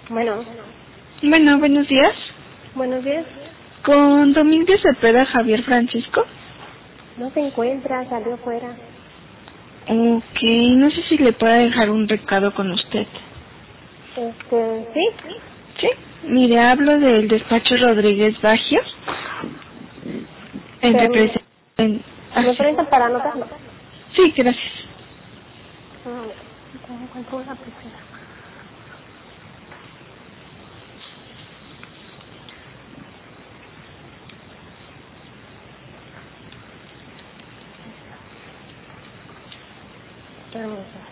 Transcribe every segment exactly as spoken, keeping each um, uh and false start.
Bueno, Bueno, buenos días. buenos días. Con Domínguez Cepeda Javier Francisco. No se encuentra, salió fuera. Ok, no sé si le pueda dejar un recado con usted. Este, ¿sí? Sí, mire, hablo del despacho Rodríguez Baggio. En Permítame. represent... ah, ¿Me sí. presentan para anotarlo? Sí, gracias. Mm, ¿cómo encuentro una persona? Permítame.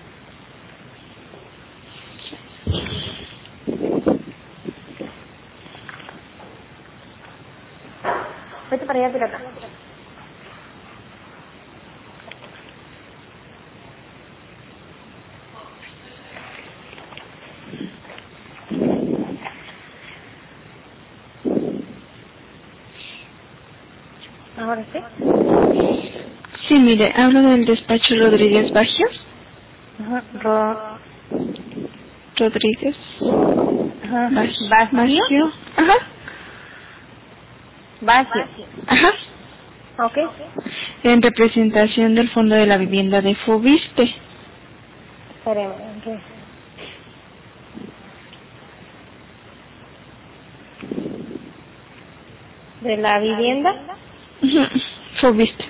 Vete para allá, pirata. ¿Ahora sí? Sí, mire, hablo del despacho Rodríguez Baggio. Ajá. Ro... Rodríguez Ajá. Baggio. ¿Vacío? Baggio. Ajá, Vacío. ajá. ¿Ok? En representación del Fondo de la Vivienda de Fobiste. Espéreme. ok. ¿De la vivienda? Ujú, Fobiste.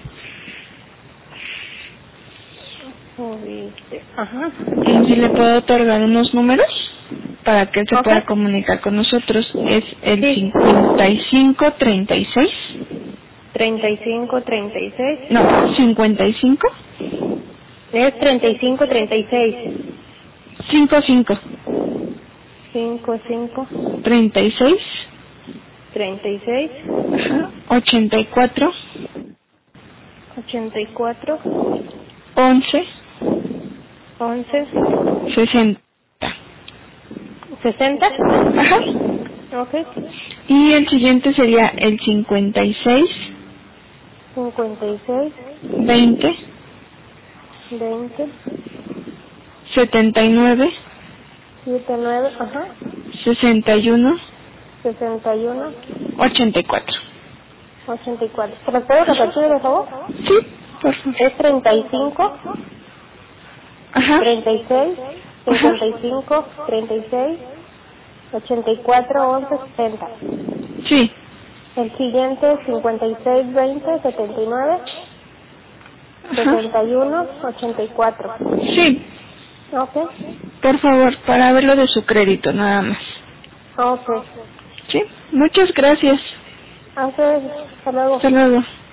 Subiste. Ajá. Y si le puedo otorgar unos números para que él se Ok. pueda comunicar con nosotros. Es el Sí. cincuenta y cinco treinta y seis. treinta y cinco, treinta y seis. No, cincuenta y cinco Es treinta y cinco, treinta y seis. cincuenta y cinco cinco, cinco, treinta y seis. treinta y seis, Ajá, ochenta y cuatro ochenta y cuatro, once once, sesenta. sesenta. Ajá. Ok. Y el siguiente sería el cincuenta y seis cincuenta y seis, veinte veinte, setenta y nueve setenta y nueve, ajá, sesenta y uno sesenta y uno, ochenta y cuatro. ochenta y cuatro. ¿Se lo puedo repetir, por favor? Sí, por favor. Es treinta y cinco, Ajá. treinta y seis, cincuenta y cinco, treinta y seis, ochenta y cuatro, once, sesenta. Sí. El siguiente, cincuenta y seis, veinte, setenta y nueve, Ajá. setenta y uno, ochenta y cuatro. Sí, Ok. por favor, para ver lo de su crédito, nada más. Ok. Sí, muchas gracias. Entonces, hasta luego. Hasta luego.